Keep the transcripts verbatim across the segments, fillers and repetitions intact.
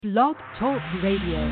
Blog Talk Radio.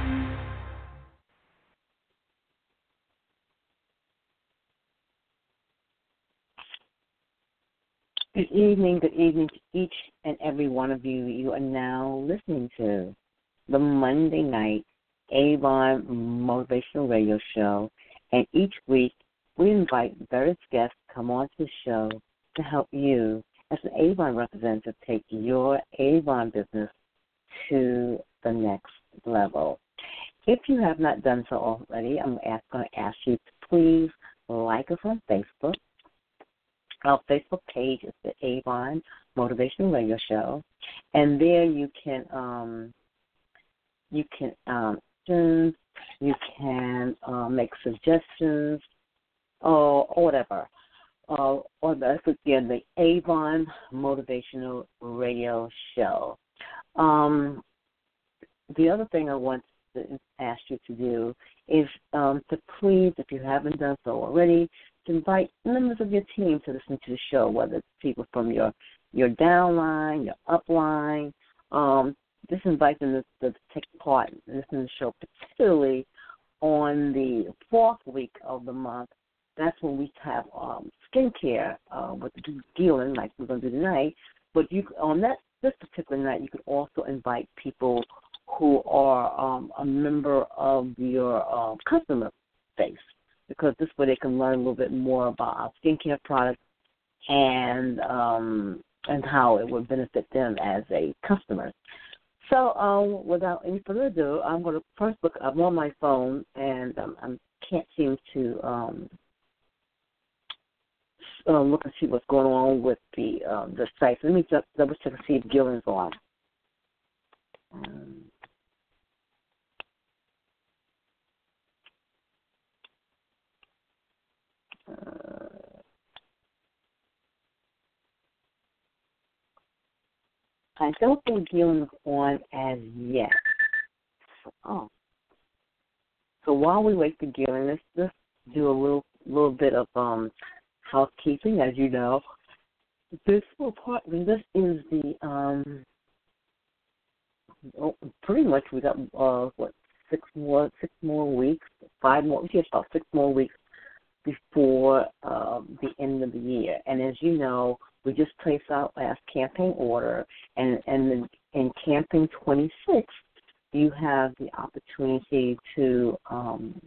Good evening, good evening to each and every one of you. You are now listening to the Monday night Avon Motivational Radio Show. And each week we invite various guests to come on to the show to help you as an Avon representative take your Avon business to the next level. If you have not done so already, I'm going to ask you to please like us on Facebook. Our Facebook page is the Avon Motivational Radio Show, and there you can um, you can um, you can uh, make suggestions or, or whatever. Uh, or that's again the Avon Motivational Radio Show. Um, the other thing I want to ask you to do is um, to please, if you haven't done so already, to invite members of your team to listen to the show, whether it's people from your your downline, your upline. Um, just invite them to, to take part and listen to the show, particularly on the fourth week of the month. That's when we have um, skincare uh, with Gillen, like we're going to do tonight. But you on that this particular night, you could also invite people who are um, a member of your uh, customer base, because this way they can learn a little bit more about our skincare products and um, and how it would benefit them as a customer. So um, without any further ado, I'm going to first look. I'm on my phone, and um, I can't seem to um, uh, look and see what's going on with the um, the site. So let me just double check and see if Gillen's on. Um, uh, I don't think Gillen's on as yet. Oh, so while we wait for Gillen, let's just do a little little bit of um, housekeeping. As you know, this apartment, this is the um, oh, pretty much we got uh, what six more six more weeks, five more, we have about six more weeks before uh, the end of the year. And as you know, we just placed our last campaign order, and and in, in campaign twenty-six, you have the opportunity to um,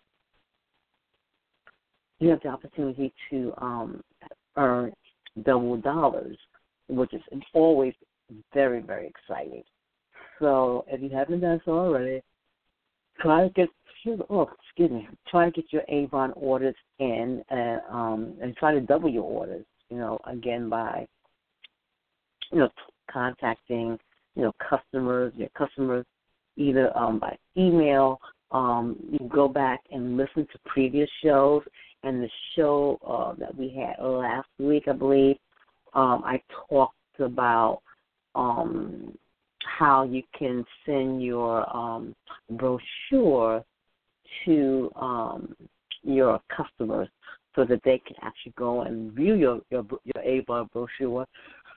you have the opportunity to um, earn double dollars, which is always very, very exciting. So if you haven't done so already, try to get oh excuse me, try to get your Avon orders in, and um, and try to double your orders. You know, again by you know contacting you know customers, your customers either um, by email. Um, you can go back and listen to previous shows, and the show uh, that we had last week, I believe, um, I talked about um, how you can send your um, brochure to um, your customers so that they can actually go and view your your, your Avon brochure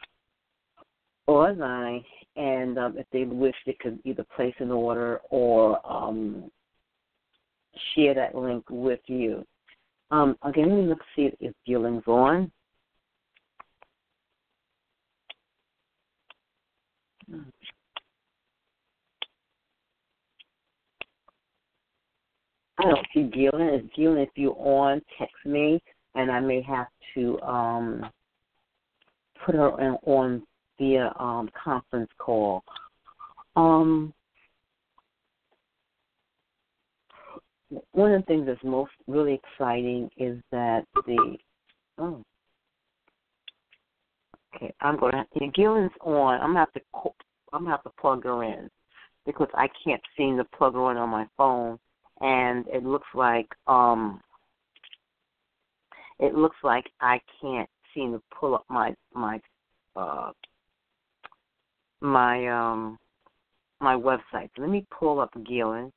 online, and um, if they wish, they could either place an order or um, share that link with you. Um, again, let me look see if Gillen's on. I don't see Gillen. If Gillen, if you're on, text me, and I may have to um, put her on, on via um, conference call. Um, one of the things that's most really exciting is that the oh, okay, I'm gonna have to, Gillen's on. I'm gonna have to I'm gonna have to plug her in because I can't seem to plug her in on my phone. And it looks like um, it looks like I can't seem to pull up my my uh, my um my website. So let me pull up Gillen.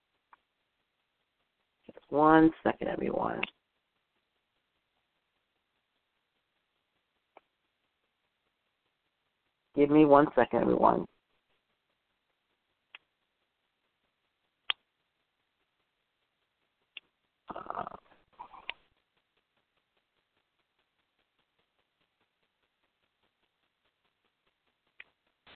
Just one second, everyone. Give me one second, everyone.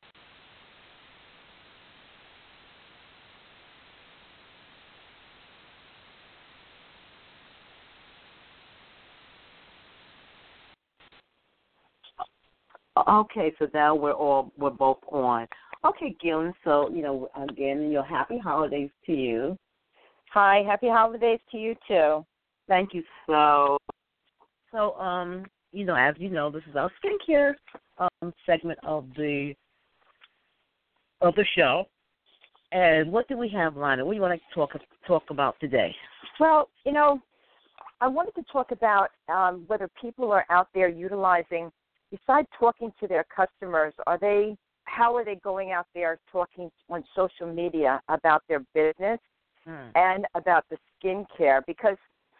Okay, so now we're all we're both on. Okay, Gillian. So you know, again, your happy holidays to you. Hi, happy holidays to you too. Thank you so. So um, you know, as you know, this is our skincare um segment of the of the show. And what do we have, Lana? What do you want to talk talk about today? Well, you know, I wanted to talk about um, whether people are out there utilizing, besides talking to their customers, are they, how are they going out there talking on social media about their business hmm. and about the skincare? Because,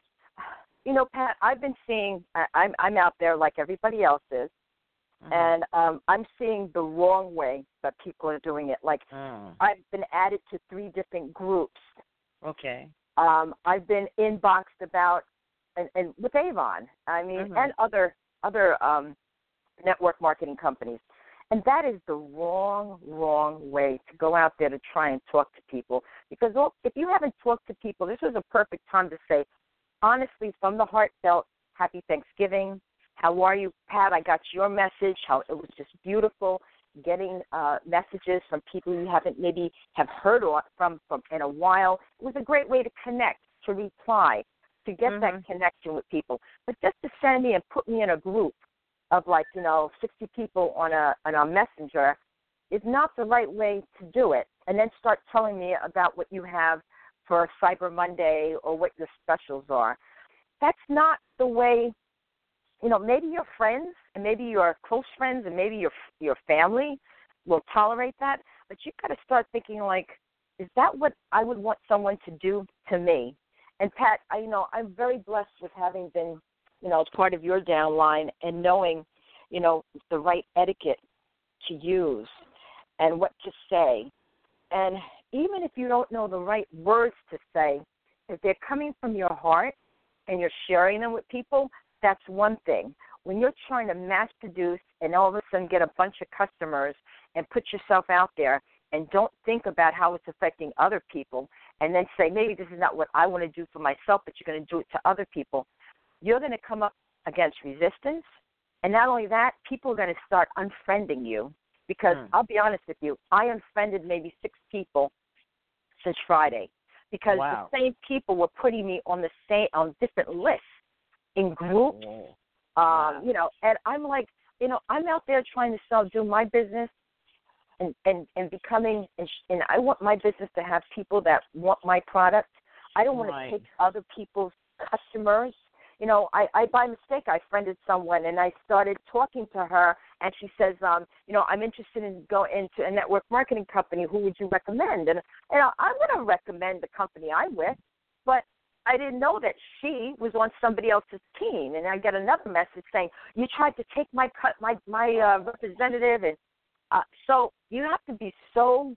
you know, Pat, I've been seeing, I, I'm, I'm out there like everybody else is, mm-hmm. and um, I'm seeing the wrong way that people are doing it. Like, mm. I've been added to three different groups. Okay. Um, I've been inboxed about, and, and with Avon, I mean, mm-hmm. and other other um, network marketing companies. And that is the wrong, wrong way to go out there to try and talk to people. Because if you haven't talked to people, this is a perfect time to say, honestly, from the heartfelt, happy Thanksgiving. How are you, Pat? I got your message. How it was just beautiful getting uh, messages from people you haven't maybe have heard from, from in a while. It was a great way to connect, to reply, to get mm-hmm. that connection with people. But just to send me and put me in a group of like, you know, sixty people on a on a messenger is not the right way to do it. And then start telling me about what you have for Cyber Monday or what your specials are. That's not the way. You know, maybe your friends and maybe your close friends and maybe your your family will tolerate that, but you've got to start thinking like, is that what I would want someone to do to me? And Pat, I, you know, I'm very blessed with having been, you know, part of your downline and knowing, you know, the right etiquette to use and what to say. And even if you don't know the right words to say, if they're coming from your heart and you're sharing them with people, that's one thing. When you're trying to mass produce and all of a sudden get a bunch of customers and put yourself out there and don't think about how it's affecting other people and then say, maybe this is not what I want to do for myself, but you're going to do it to other people, you're going to come up against resistance. And not only that, people are going to start unfriending you because mm. I'll be honest with you, I unfriended maybe six people since Friday because wow. the same people were putting me on the same on different lists. In groups, um, wow. you know, and I'm like, you know, I'm out there trying to sell, do my business, and and and becoming, and, and I want my business to have people that want my product. I don't want right. to take other people's customers. You know, I, I by mistake I friended someone, and I started talking to her, and she says, um, you know, I'm interested in going into a network marketing company. Who would you recommend? And you know, I'm going to recommend the company I'm with, but I didn't know that she was on somebody else's team, and I get another message saying you tried to take my cut, my my uh, representative, and uh, so you have to be so.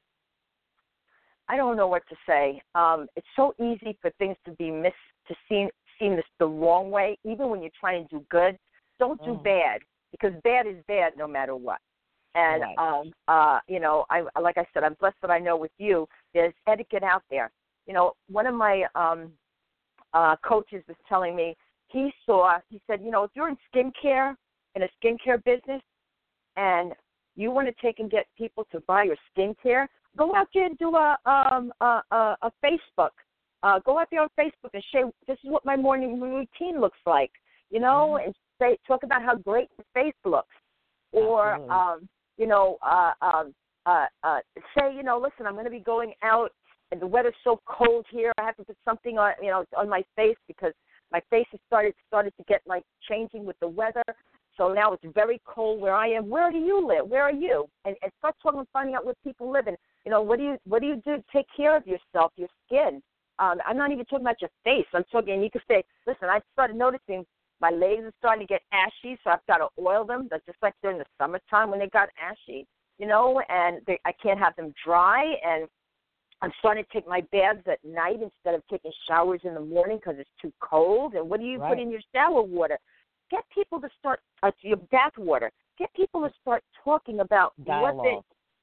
I don't know what to say. Um, it's so easy for things to be mis to seen seen this the wrong way, even when you're trying to do good. Don't do mm. bad because bad is bad no matter what. And right. um, uh, you know, I like I said, I'm blessed that I know with you there's etiquette out there. You know, one of my um, Uh, coaches was telling me, he saw, he said, you know, if you're in skincare, in a skincare business, and you want to take and get people to buy your skincare, go out there and do a um, a, a, a Facebook. Uh, go out there on Facebook and say, this is what my morning routine looks like, you know, mm-hmm. and say, talk about how great your face looks. Or, um, you know, uh, um, uh, uh, say, you know, listen, I'm going to be going out, and the weather's so cold here, I have to put something on, you know, on my face because my face has started started to get like changing with the weather. So now it's very cold where I am. Where do you live? Where are you? And, and start talking and finding out where people live. And you know, what do you what do you do to take care of yourself, your skin? Um, I'm not even talking about your face. I'm talking. And you could say, listen, I started noticing my legs are starting to get ashy, so I've got to oil them. That's just like during the summertime when they got ashy, you know, and they, I can't have them dry. And I'm starting to take my baths at night instead of taking showers in the morning because it's too cold. And what do you right. put in your shower water? Get people to start, uh, your bath water, get people to start talking about Dialogue. what they,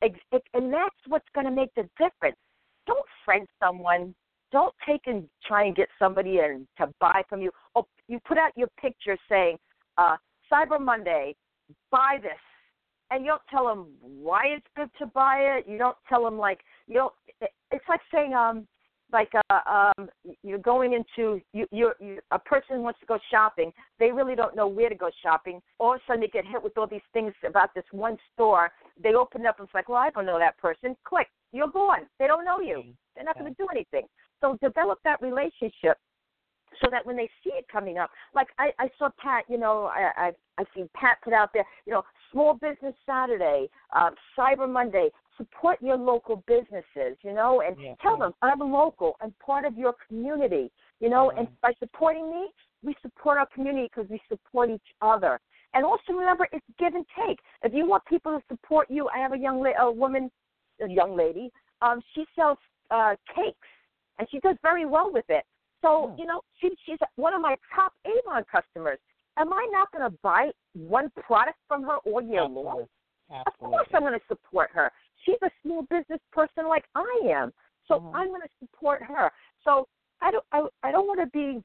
And that's what's going to make the difference. Don't friend someone. Don't take and try and get somebody in to buy from you. Oh, you put out your picture saying, uh, Cyber Monday, buy this. And you don't tell them why it's good to buy it. You don't tell them, like, you don't, it's like saying, um, like uh, um, you're going into, you, you're, you, a person wants to go shopping. They really don't know where to go shopping. All of a sudden they get hit with all these things about this one store. They open up and it's like, well, I don't know that person. Click. You're gone. They don't know you. They're not going to do anything. So develop that relationship so that when they see it coming up, like I, I saw Pat, you know, I, I, I've seen Pat put out there, you know, Small Business Saturday, um, Cyber Monday, support your local businesses, you know, and yeah, tell yeah. them I'm local, I'm part of your community, you know, yeah. and by supporting me, we support our community because we support each other. And also remember, it's give and take. If you want people to support you, I have a young la- a woman, a young lady, um, she sells uh, cakes, and she does very well with it. So, you know, she, she's one of my top Avon customers. Am I not going to buy one product from her all year Absolutely. long? Absolutely. Of course I'm going to support her. She's a small business person like I am. So mm-hmm. I'm going to support her. So I don't I, I don't want to be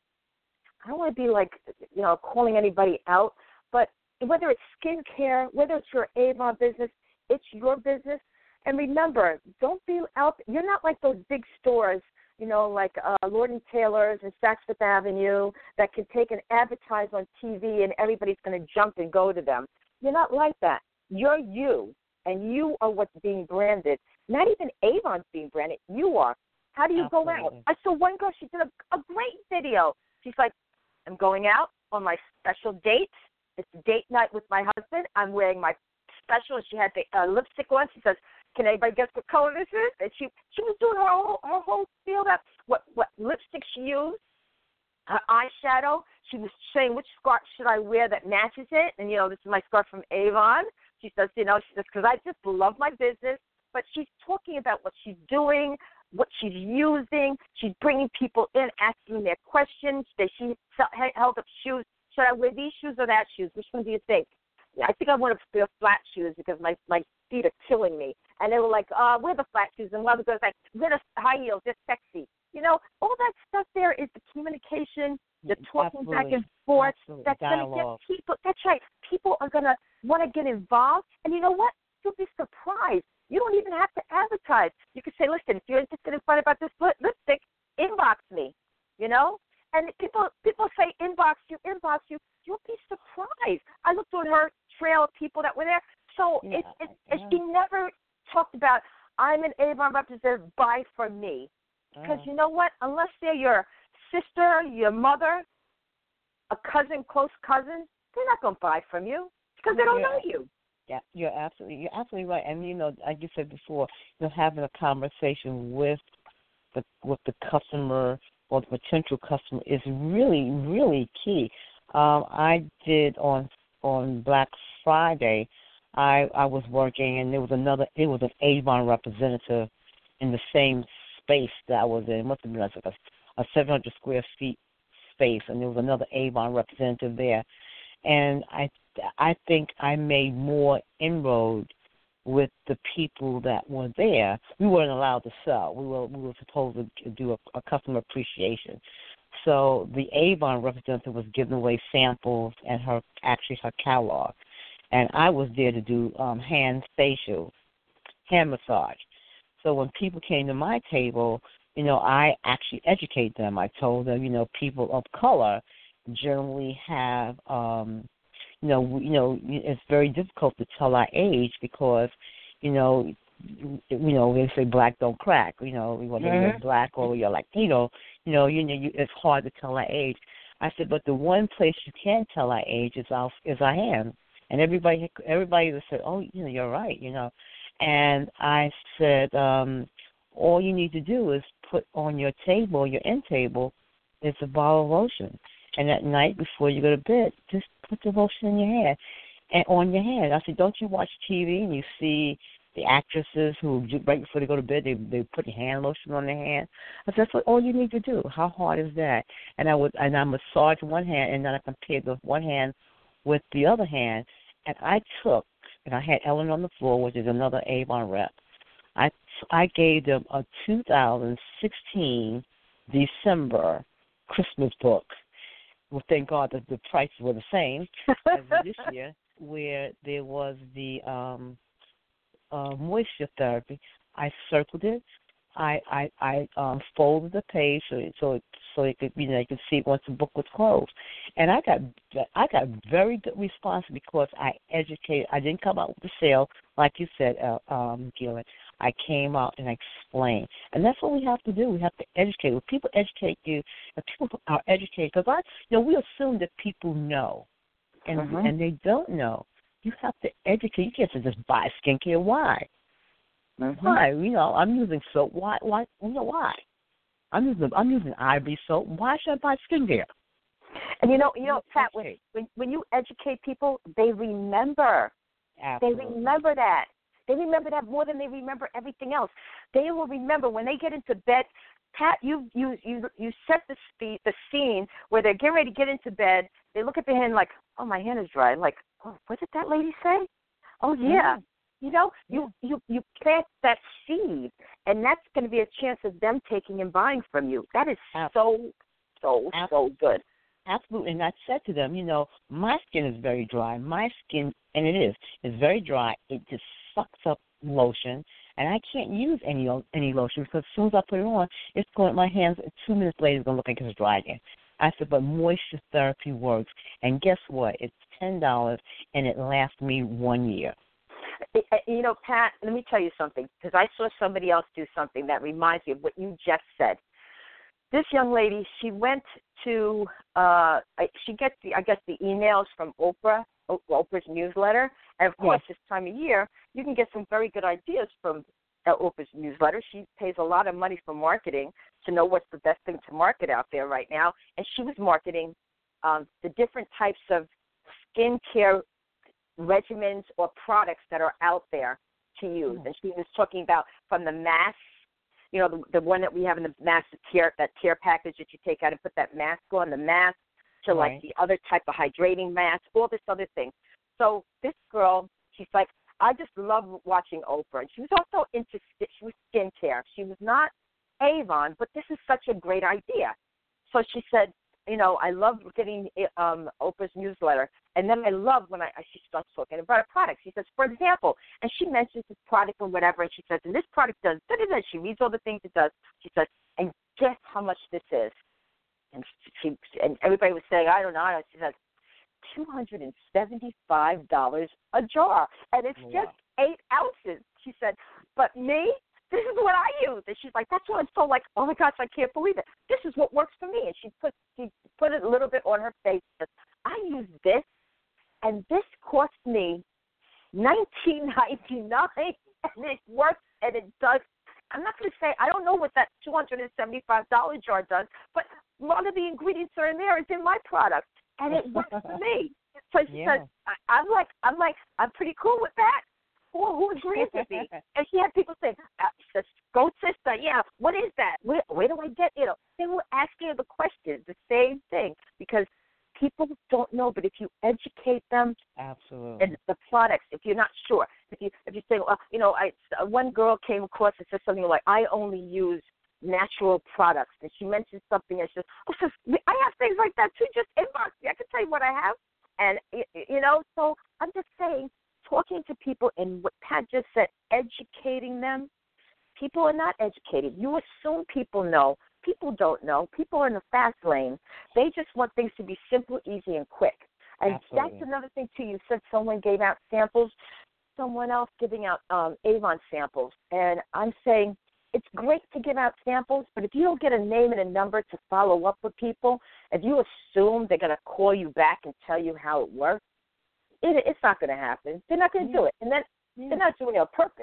I don't want to be like, you know, calling anybody out, but whether it's skincare, whether it's your Avon business, it's your business. And remember, don't be out, you're not like those big stores, you know, like uh, Lord and Taylor's and Saks Fifth Avenue that can take and advertise on T V and everybody's going to jump and go to them. You're not like that. You're you, and you are what's being branded. Not even Avon's being branded. You are. How do you Absolutely. go out? I saw one girl, she did a, a great video. She's like, I'm going out on my special date. It's date night with my husband. I'm wearing my special. She had the uh, lipstick on. She says, can anybody guess what color this is? And she she was doing her whole, her whole feel that what, what lipstick she used, her eyeshadow. She was saying, which scarf should I wear that matches it? And, you know, this is my scarf from Avon. She says, you know, she says, because I just love my business. But she's talking about what she's doing, what she's using. She's bringing people in, asking their questions. They, she held up shoes. Should I wear these shoes or that shoes? Which one do you think? I think I want to wear flat shoes because my, my feet are killing me. And they were like, uh, wear the flat shoes. And one of the girls like, wear the high heels. They're sexy. You know, all that stuff there is the communication, the talking Absolutely. back and forth. Absolutely. That's going to Dialogue. get people. That's right. People are going to want to get involved. And you know what? You'll be surprised. You don't even have to advertise. You can say, listen, if you're interested in finding about this lipstick, inbox me, you know? And people people say inbox you, inbox you. You'll be surprised. I looked on her trail of people that were there. So yeah, it, it, yeah. she never talked about, I'm an Avon representative, buy from me. Because uh, you know what? Unless they're your sister, your mother, a cousin, close cousin, they're not going to buy from you because they don't yeah. know you. Yeah, you're absolutely you're absolutely right. And you know, like you said before, you know, having a conversation with the with the customer or the potential customer is really, really key. Um, I did on on Black Friday. I I was working, and there was another. It was an Avon representative in the same space that I was in. It must have been like a, a seven hundred square feet space, and there was another Avon representative there. And I I think I made more inroad with the people that were there. We weren't allowed to sell. We were we were supposed to do a, a customer appreciation. So the Avon representative was giving away samples and her actually her catalog. And I was there to do um, hand facials, hand massage. So when people came to my table, you know, I actually educate them. I told them, you know, people of color generally have, um, you know, you know, it's very difficult to tell our age because, you know, you know, they say black don't crack. You know, whether mm-hmm. you're black or you're Latino, you know, you know, you, it's hard to tell our age. I said, but the one place you can tell our age is our is our hands. And everybody, everybody said, oh, you know, you're right, you know. And I said, um, all you need to do is put on your table, your end table, is a bottle of lotion. And at night before you go to bed, just put the lotion in your hand and on your hand. I said, don't you watch T V and you see the actresses who right before they go to bed they they put hand lotion on their hand? I said, that's what all you need to do. How hard is that? And I would and I massage one hand and then I compared the one hand with the other hand, and I took and I had Ellen on the floor, which is another Avon rep. I I gave them a two thousand sixteen December Christmas book. Well, thank God that the prices were the same as this year, where there was the um, uh, moisture therapy. I circled it. I I, I um, folded the page so it, so it, so it could, you know, you could see it once the book was closed. And I got I got very good response because I educated. I didn't come out with the sale like you said, uh, um, Gillian. I came out and explained, and that's what we have to do. We have to educate. When people educate you, and people are educated, because I, you know, we assume that people know, and mm-hmm. and they don't know. You have to educate. You can't just buy skincare. Why? Mm-hmm. Why? You know, I'm using soap. Why? Why? You know why? I'm using I'm using Ivory soap. Why should I buy skincare? And you know, you know, Pat, when when, when you educate people, they remember. Absolutely. They remember that. They remember that more than they remember everything else. They will remember when they get into bed. Pat, you you you you set the speed, the scene where they're getting ready to get into bed. They look at their hand like, oh, my hand is dry. Like, oh, what did that lady say? Oh, yeah. Mm-hmm. You know, you, you, you plant that seed, and that's going to be a chance of them taking and buying from you. That is so, so, so good. Absolutely. And I said to them, you know, my skin is very dry. My skin, and it is, is very dry. It just sucks up lotion, and I can't use any any lotion because as soon as I put it on, it's going, my hands, two minutes later, it's going to look like it's dry again. I said, but moisture therapy works. And guess what? It's ten dollars, and it lasts me one year. You know, Pat, let me tell you something, because I saw somebody else do something that reminds me of what you just said. This young lady, she went to, uh, she gets, the, I guess, the emails from Oprah, Oprah's newsletter. And, of course, yes. This time of year, you can get some very good ideas from uh, Oprah's newsletter. She pays a lot of money for marketing to know what's the best thing to market out there right now. And she was marketing um, the different types of skincare regimens or products that are out there to use. And she was talking about from the mask, you know, the, the one that we have in the mask, the tear, that tear package that you take out and put that mask on, the mask, to right. like the other type of hydrating mask, all this other thing. So this girl, she's like, I just love watching Oprah. And she was also into, she was skincare. She was not Avon, but this is such a great idea. So she said, you know, I love getting um, Oprah's newsletter, and then I love when I she starts talking about a product. She says, for example, and she mentions this product or whatever, and she says, and this product does da-da-da. She reads all the things it does. She says, and guess how much this is? And she and everybody was saying, I don't know. She says, two hundred seventy-five dollars a jar, and it's wow. just eight ounces. She said, but me, this is what I use. And she's like, that's why I'm so like, oh, my gosh, I can't believe it. This is what works for me. And she put she put it a little bit on her face. Says, I use this, and this cost me nineteen ninety-nine, and it works, and it does. I'm not going to say, I don't know what that two hundred seventy-five dollars jar does, but one of the ingredients that are in there is in my product, and it works for me. So she yeah. says, I, I'm like, I'm like, I'm pretty cool with that. Who, who agrees with me? And she had people say, uh, she says, go sister, yeah, what is that? Where, where do I get, you know? They were asking her the questions, the same thing, because people don't know, but if you educate them, absolutely, and the products, if you're not sure, if you if you say, well, you know, I one girl came across and said something like, I only use natural products, and she mentioned something, and she says, oh, so I have things like that too. Just inbox me. I can tell you what I have, and you know, so I'm just saying, talking to people, and what Pat just said, educating them. People are not educated. You assume people know. People don't know. People are in the fast lane. They just want things to be simple, easy, and quick. And absolutely. That's another thing, too. You said someone gave out samples. Someone else giving out um, Avon samples. And I'm saying it's great to give out samples, but if you don't get a name and a number to follow up with people, if you assume they're going to call you back and tell you how it works, it, it's not going to happen. They're not going to yeah. do it. And then yeah. they're not doing it on purpose.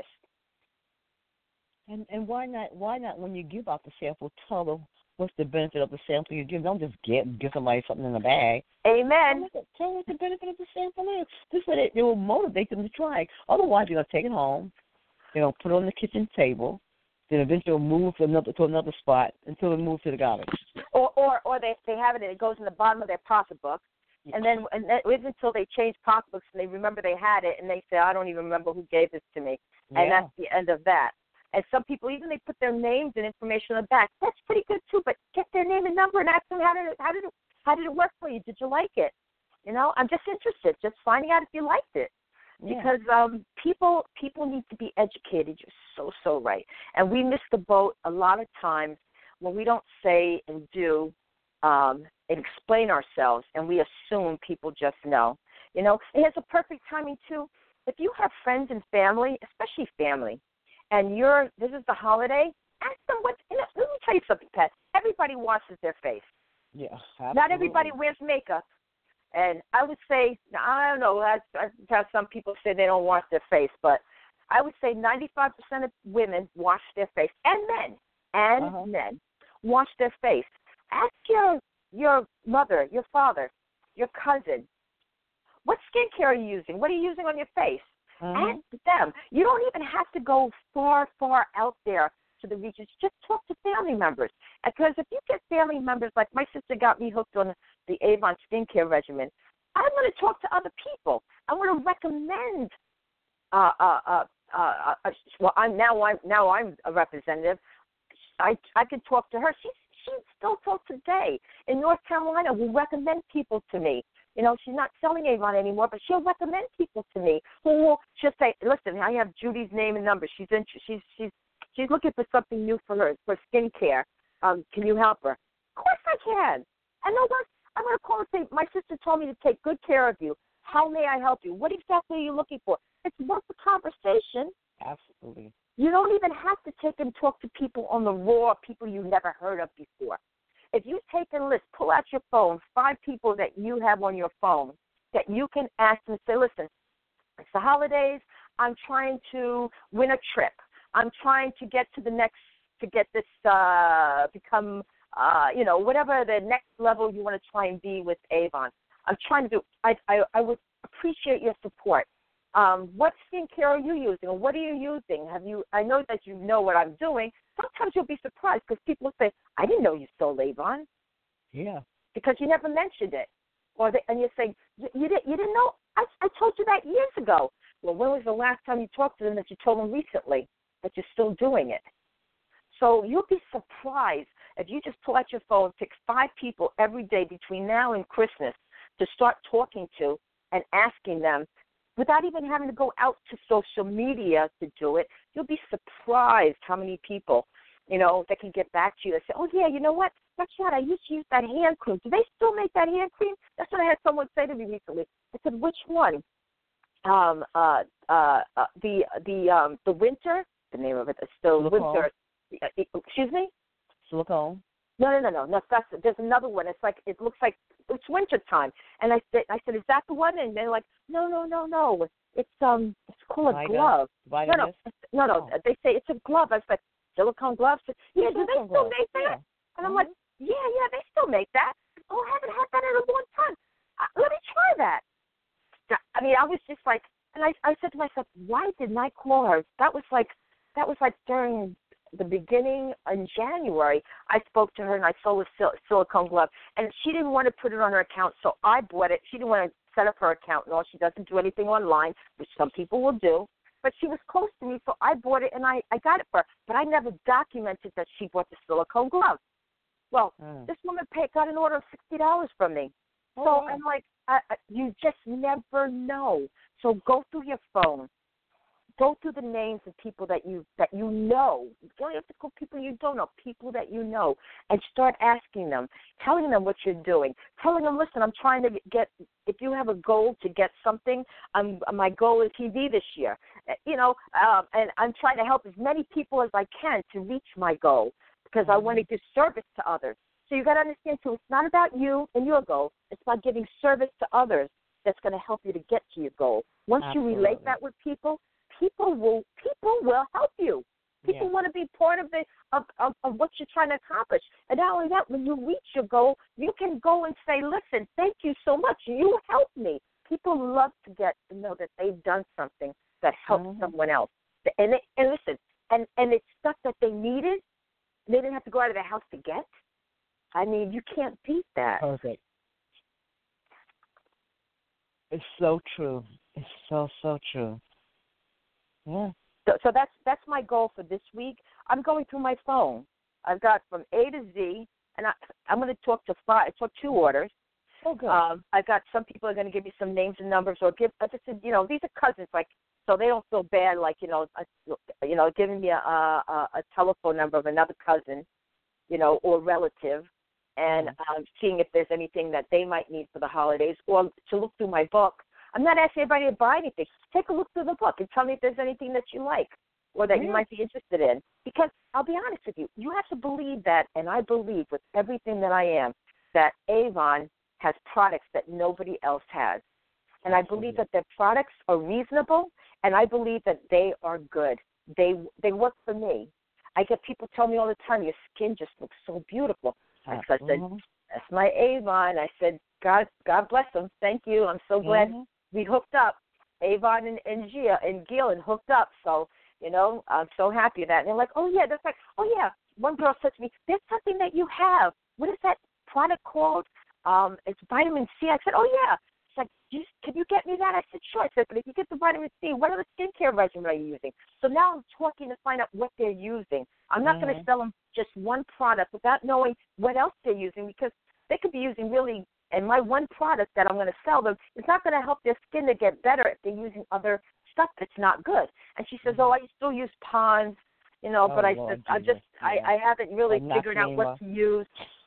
And and why not? Why not? When you give out the sample, tell them what's the benefit of the sample you give. Don't just get give somebody something in a bag. Amen. Tell them what the benefit of the sample is. This way, they, it will motivate them to try. Otherwise, they're gonna take it home. They're gonna put it on the kitchen table. Then eventually, move to another to another spot until they move to the garbage. Or or or they they have it and it goes in the bottom of their pocketbook. And then and that, it wasn't until they changed pocketbooks and they remember they had it, and they say, I don't even remember who gave this to me. Yeah. And that's the end of that. And some people, even they put their names and information on the back. That's pretty good, too, but get their name and number and ask them, how did it, how did it, how did it work for you? Did you like it? You know, I'm just interested, just finding out if you liked it. Yeah. Because um, people people need to be educated. You're so, so right. And we miss the boat a lot of times when we don't say and do um, and explain ourselves, and we assume people just know. You know, and it's a perfect timing, too. If you have friends and family, especially family, and you're this is the holiday, ask them what, you know, let me tell you something, Pat. Everybody washes their face. Yeah, absolutely. Not everybody wears makeup. And I would say, I don't know, I've, I've had some people say they don't wash their face, but I would say ninety-five percent of women wash their face, and men, and uh-huh. men wash their face. Ask your your mother, your father, your cousin, what skincare are you using? What are you using on your face? Mm-hmm. Ask them. You don't even have to go far, far out there to the regions. Just talk to family members. Because if you get family members, like my sister got me hooked on the Avon skincare regimen, I'm going to talk to other people. I'm going to recommend. Uh, uh, uh, uh, uh, well, I'm now I'm now I'm a representative. I I can talk to her. She she still talks today in North Carolina. Will recommend people to me. You know, she's not selling Avon anymore, but she'll recommend people to me who will just say, "Listen, I have Judy's name and number. She's in, she's she's she's looking for something new for her for skincare. Um, can you help her?" Of course I can. And know what? I'm going to call and say, "My sister told me to take good care of you. How may I help you? What exactly are you looking for?" It's worth the conversation. Absolutely. You don't even have to take and talk to people on the raw, people you've never heard of before. If you take a list, pull out your phone, five people that you have on your phone that you can ask and say, "Listen, it's the holidays. I'm trying to win a trip. I'm trying to get to the next, to get this, uh, become, uh, you know, whatever the next level you want to try and be with Avon. I'm trying to do, I, I, I would appreciate your support. Um, what skincare are you using, or what are you using? Have you? I know that you know what I'm doing. Sometimes you'll be surprised because people say, "I didn't know you sold Avon." Yeah. Because you never mentioned it, or they, and you say, "You, you didn't, you didn't know? I, I told you that years ago." Well, when was the last time you talked to them that you told them recently that you're still doing it? So you'll be surprised if you just pull out your phone, pick five people every day between now and Christmas to start talking to and asking them, without even having to go out to social media to do it. You'll be surprised how many people, you know, that can get back to you and say, "Oh, yeah, you know what? That's right. I used to use that hand cream. Do they still make that hand cream?" That's what I had someone say to me recently. I said, "Which one?" Um, uh, uh, uh, the the um, the winter, the name of it is still Silicone. winter. Uh, excuse me? Silicone. No, no, no, no. no that's, there's another one. It's like, it looks like it's winter time. And I said, I said, "Is that the one?" And they're like, "No, no, no, no. It's um, it's called a Vita, glove." Vita No, no, no, no. Oh. They say it's a glove. I said, "Silicone gloves." I said, "Yeah, do they Silicone still gloves, make that?" yeah. And I'm Mm-hmm. like, "Yeah, yeah, they still make that." "Oh, I haven't had that in a long time. Uh, let me try that." I mean, I was just like, and I, I said to myself, "Why didn't I call her?" That was like, that was like during the beginning in January. I spoke to her and I sold a sil- silicone glove, and she didn't want to put it on her account, so I bought it. She didn't want to set up her account and all. She doesn't do anything online, which some people will do. But she was close to me, so I bought it and I, I got it for her. But I never documented that she bought the silicone glove. Well, Mm. this woman paid, got an order of sixty dollars from me. Oh, So wow. I'm like, I, I, you just never know. So go through your phone. Go through the names of people that you that you know. You don't have to call people you don't know, people that you know, and start asking them, telling them what you're doing, telling them, "Listen, I'm trying to get. If you have a goal to get something, I'm, my goal is T V this year. You know, um, and I'm trying to help as many people as I can to reach my goal because I want to give service to others." So you got to understand too. It's not about you and your goal. It's about giving service to others. That's going to help you to get to your goal. Once Absolutely. you relate that with people. People will people will help you. People Yeah. want to be part of the of, of, of what you're trying to accomplish. And not only that, when you reach your goal, you can go and say, "Listen, thank you so much. You helped me." People love to get to know that they've done something that helped Mm-hmm. someone else. And it, and listen, and, and it's stuff that they needed. They didn't have to go out of their house to get. I mean, you can't beat that. Perfect. It's so true. It's so, so true. Yeah. So, so that's that's my goal for this week. I'm going through my phone. I've got from A to Z, and I, I'm going to talk to five, talk two orders. Oh, good. Um, I've got some people are going to give me some names and numbers, or give. I just said, you know, these are cousins, like, so they don't feel bad, like, you know, a, you know, giving me a, a a telephone number of another cousin, you know, or relative, and mm-hmm. um, seeing if there's anything that they might need for the holidays, or to look through my book. I'm not asking everybody to buy anything. Take a look through the book and tell me if there's anything that you like or that yeah. you might be interested in. Because I'll be honest with you, you have to believe that, and I believe with everything that I am, that Avon has products that nobody else has. And I believe that their products are reasonable, and I believe that they are good. They they work for me. I get people tell me all the time, your skin just looks so beautiful. Uh, so I said, mm-hmm. that's my Avon. I said, God God bless them. Thank you. I'm so glad mm-hmm. we hooked up. Avon and, and Gia and Gillen hooked up. So, you know, I'm so happy with that. And they're like, oh, yeah. That's like, oh, yeah. One girl said to me, there's something that you have. What is that product called? Um, it's vitamin C. I said, oh, yeah. She's like, you, can you get me that? I said, sure. I said, but if you get the vitamin C, what other skincare regimen are you using? So now I'm talking to find out what they're using. I'm not mm-hmm. going to sell them just one product without knowing what else they're using, because they could be using really, and my one product that I'm going to sell them is not going to help their skin to get better if they're using other stuff that's not good. And she says, mm-hmm. oh, I still use Pond's, you know, oh, but I Lord said, I just, yeah. I, I haven't really I'm figured out what to use.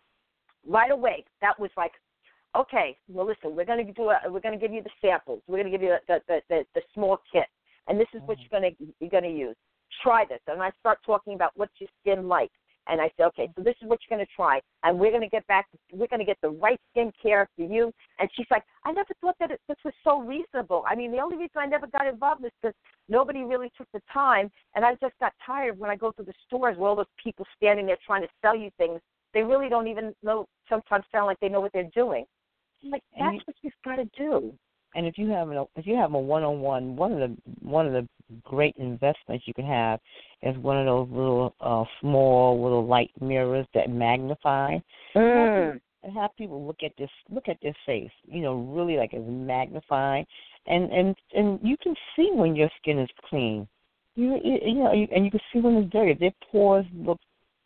Right away, that was like, okay, well, listen, we're going to do a, we're going to give you the samples. We're going to give you the the, the, the small kit, and this is what you're going to you're going to use. Try this, and I start talking about what's your skin like, and I say, okay, so this is what you're going to try, and we're going to get back. We're going to get the right skin care for you. And she's like, I never thought that it, this was so reasonable. I mean, the only reason I never got involved is because nobody really took the time, and I just got tired when I go through the stores where all those people standing there trying to sell you things. They really don't even know. Sometimes sound like they know what they're doing. I'm like, that's you, what you've got to do. And if you have a if you have a one-on-one, one of the one of the great investments you can have is one of those little uh, small little light mirrors that magnify, mm. and have people look at this look at their face. You know, really like it's magnifying, and and and you can see when your skin is clean. You you, you know, you, and you can see when it's dirty. Their pores look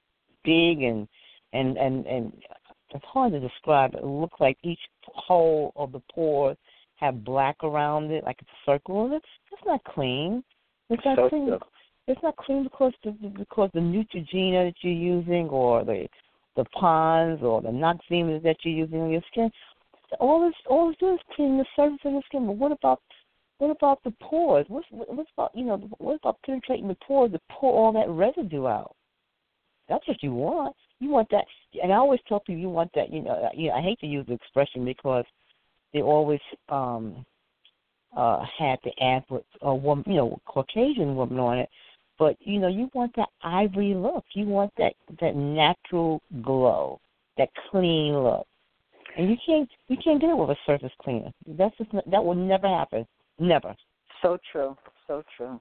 big and and and and. It's hard to describe. It looks like each hole of the pores have black around it, like it's a circle. And it's it's not clean. It's not so clean. Good. It's not clean because the because the Neutrogena that you're using, or the the Pond's, or the Noxzema that you're using on your skin. All this all it's doing is cleaning the surface of the skin. But what about what about the pores? What's what's about you know what about penetrating the pores to pull all that residue out? That's what you want. You want that, and I always tell people you want that. You know, you know, I hate to use the expression because they always um, uh, had to add with a woman, you know, Caucasian woman on it. But you know, you want that ivory look. You want that that natural glow, that clean look, and you can't you can't get it with a surface cleaner. That's just that will never happen. Never. So true. So true.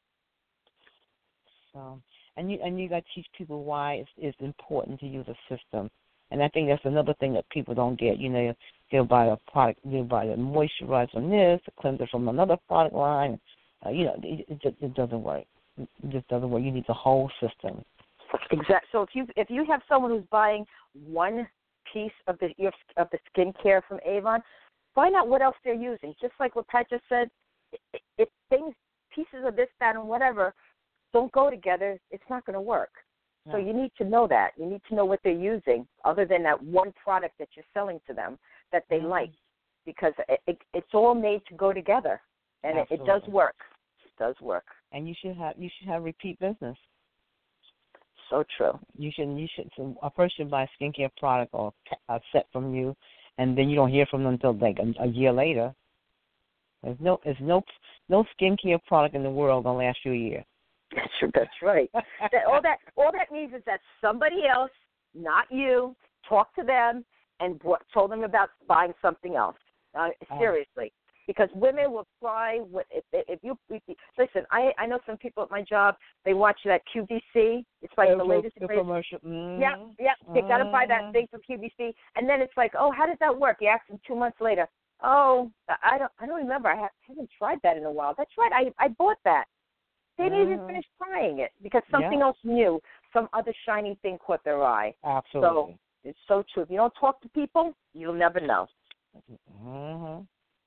So. And you and you got to teach people why it's, it's important to use a system, and I think that's another thing that people don't get. You know, they'll buy a product, they'll buy the moisturizer from this, the cleanser from another product line. Uh, you know, it, it just it doesn't work. It just doesn't work. You need the whole system. Exactly. So if you if you have someone who's buying one piece of the your, of the skincare from Avon, find out what else they're using. Just like what Pat just said, if things, pieces of this, that, and whatever don't go together, it's not going to work. No. So you need to know that. You need to know what they're using other than that one product that you're selling to them that they mm-hmm. like, because it, it, it's all made to go together, and it, it does work. It does work. And you should have you should have repeat business. So true. You should you should so a person buy a skincare product or a set from you, and then you don't hear from them until like a, a year later. There's no there's no no skincare product in the world gonna last you a year. That's, that's right. that, all that all that means is that somebody else, not you, talked to them and brought, told them about buying something else. Uh, seriously, because women will try. If, if you if you, listen, I I know some people at my job. They watch that Q V C. It's like the, the latest the commercial. Mm-hmm. Yeah, yeah. They got to buy that thing for Q V C, and then it's like, oh, how does that work? You ask them two months later. Oh, I don't. I don't remember. I haven't tried that in a while. That's right. I I bought that. They didn't mm-hmm. even finish trying it because something yeah. else new, some other shiny thing caught their eye. Absolutely. So it's so true. If you don't talk to people, you'll never know. Mm-hmm.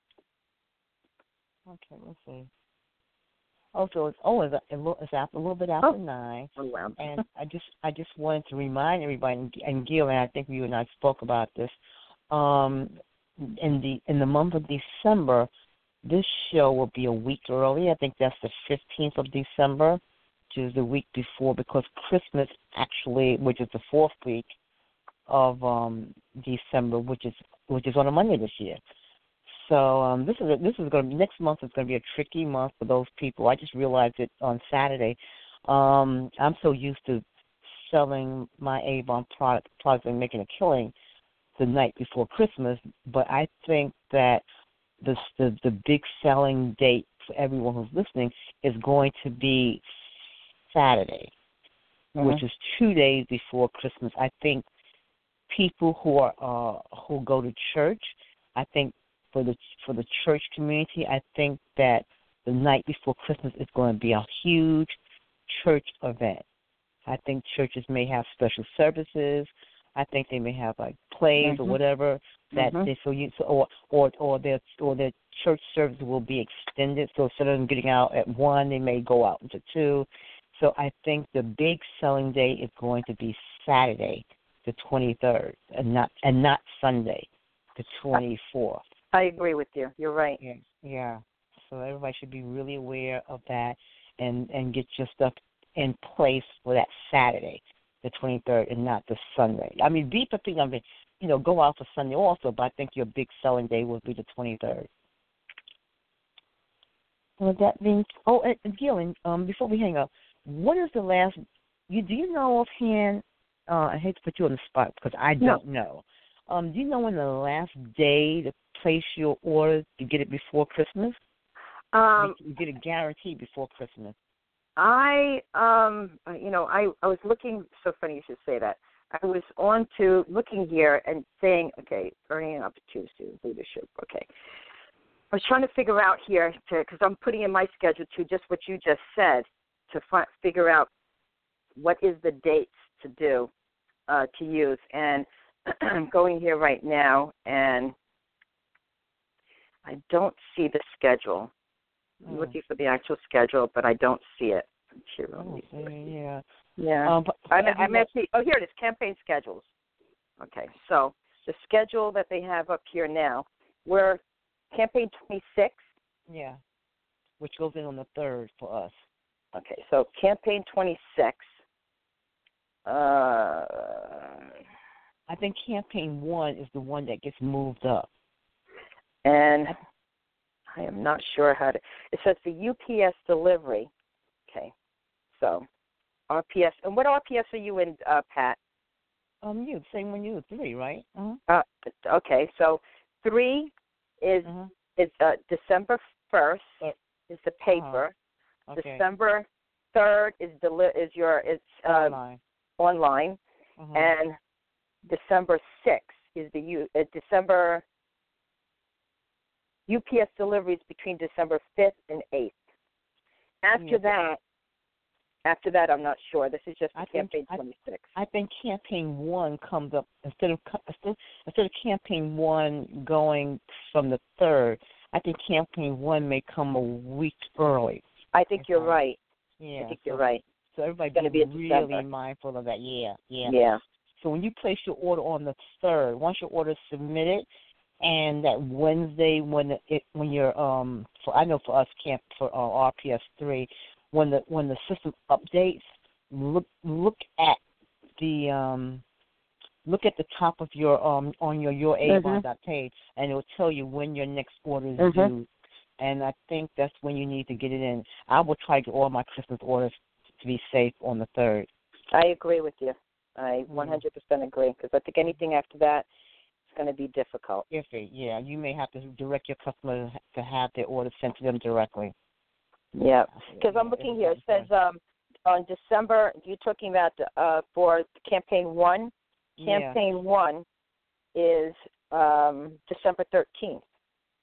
Okay, let's see. Oh, so it's oh, it's, it's after a little bit after oh. nine, Oh, wow. and I just I just wanted to remind everybody, and, and Gil, and I think you and I spoke about this. Um, in the in the month of December, this show will be a week early. I think that's the fifteenth of December, which is the week before, because Christmas actually, which is the fourth week of um, December, which is which is on a Monday this year. So um, this is a, this is going to next month is going to be a tricky month for those people. I just realized it on Saturday. Um, I'm so used to selling my Avon product, products and making a killing the night before Christmas, but I think that the the, the big selling date for everyone who's listening is going to be Saturday, mm-hmm. which is two days before Christmas. I think people who are uh, who go to church, I think. For the for the church community, I think that the night before Christmas is going to be a huge church event. I think churches may have special services. I think they may have like plays mm-hmm. or whatever that mm-hmm. they so you so, or or or their or their church service will be extended. So instead of them getting out at one, they may go out into two. So I think the big selling day is going to be Saturday, the twenty-third, and not and not Sunday, the twenty-fourth. I agree with you. You're right. Yeah, yeah. So everybody should be really aware of that and, and get your stuff in place for that Saturday, the twenty-third, and not the Sunday. I mean, be prepared. I mean, you know, go out for Sunday also, but I think your big selling day will be the twenty-third. Well, that means, oh, and Gillian, um, before we hang up, what is the last, you do you know offhand, uh, I hate to put you on the spot because I don't no. know. Um, do you know when the last day to place your order to get it before Christmas? Um, you get a guarantee before Christmas. I, um, you know, I, I was looking. So funny you should say that. I was on to looking here and saying, okay, earning opportunity, leadership. Okay, I was trying to figure out here to because I'm putting in my schedule to just what you just said to fi- figure out what is the dates to do uh, to use and. I'm going here right now, and I don't see the schedule. I'm oh. looking for the actual schedule, but I don't see it. Oh, yeah. Yeah. Um, I'm, I'm actually, oh, here it is, campaign schedules. Okay, so the schedule that they have up here now, we're campaign twenty-six. Yeah, which goes in on the third for us. Okay, so campaign twenty-six. Uh... I think campaign one is the one that gets moved up. And I am not sure how to, it says the U P S delivery. Okay, so R P S, and what R P S are you in, uh, Pat? Um, you, same one you, three, right? Uh-huh. Uh, okay, so three is, uh-huh. is uh, December first uh, is the paper. Uh-huh. Okay. December third is, deli- is your, it's uh, online. online. Uh-huh. And December sixth is the U, uh, December U P S deliveries between December fifth and eighth. After yeah. that, after that, I'm not sure. This is just I campaign think, twenty-six. I, I think campaign one comes up instead of instead, instead of campaign one going from the third. I think campaign one may come a week early. I think you're um, right. Yeah, I think so, you're right. So everybody be, be be really mindful of that. Yeah, yeah. Yeah. So when you place your order on the third, once your order is submitted, and that Wednesday when it when you're um for I know for us camp for uh, R P S three, when the when the system updates, look look at the um look at the top of your um on your your Avon dot page, and it will tell you when your next order is mm-hmm. due. And I think that's when you need to get it in. I will try to get all my Christmas orders to be safe on the third. I agree with you. I one hundred percent agree, because I think anything after that is going to be difficult. Iffy, yeah. You may have to direct your customer to have their order sent to them directly. Yeah, because I'm looking here. It says um, on December, you're talking about uh, for campaign one. Campaign yeah. one is um, December thirteenth.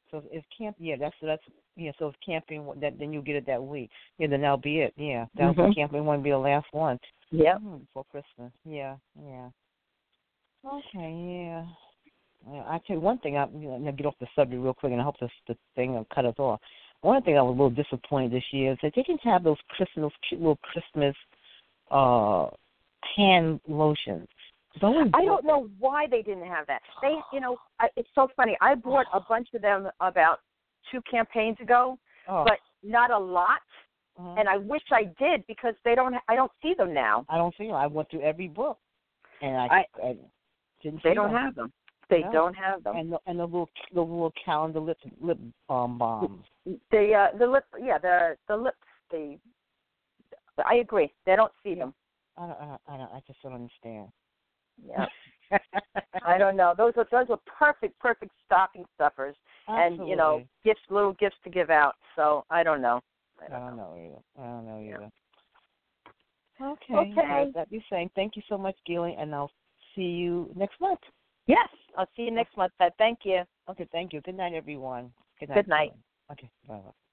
So if camp, yeah, that's that's yeah. So if camping, that then you get it that week. Yeah, then that'll be it. Yeah, that'll mm-hmm. be camping one be the last one. Yeah. Mm, for Christmas. Yeah, yeah. Okay, yeah. yeah. I tell you one thing. I, you know, I'm gonna get off the subject real quick, and I hope this the thing will cut us off. One thing I was a little disappointed this year is that they didn't have those Christmas, cute little Christmas uh, hand lotions. I don't know why they didn't have that. They, you know, I, it's so funny. I bought a bunch of them about two campaigns ago, oh. but not a lot. Uh-huh. And I wish I did because they don't. I don't see them now. I don't see them. I went through every book, and I, I, I didn't. They see don't them. have them. They no. don't have them. And the and the little the little calendar lip lip um, bombs. The uh, the lip, yeah, the the lips. The I agree. They don't see them. I don't. I don't. I, don't, I just don't understand. Yeah. I don't know. Those are those were perfect, perfect stocking stuffers, Absolutely. and you know, gifts, little gifts to give out. So I don't know. I don't, I don't know. know either. I don't know either. Yeah. Okay. Okay. That be saying. Thank you so much, Gilly, and I'll see you next month. Yes, I'll see you next month. Thank you. Okay. Thank you. Good night, everyone. Good night. Good night. Okay. Bye.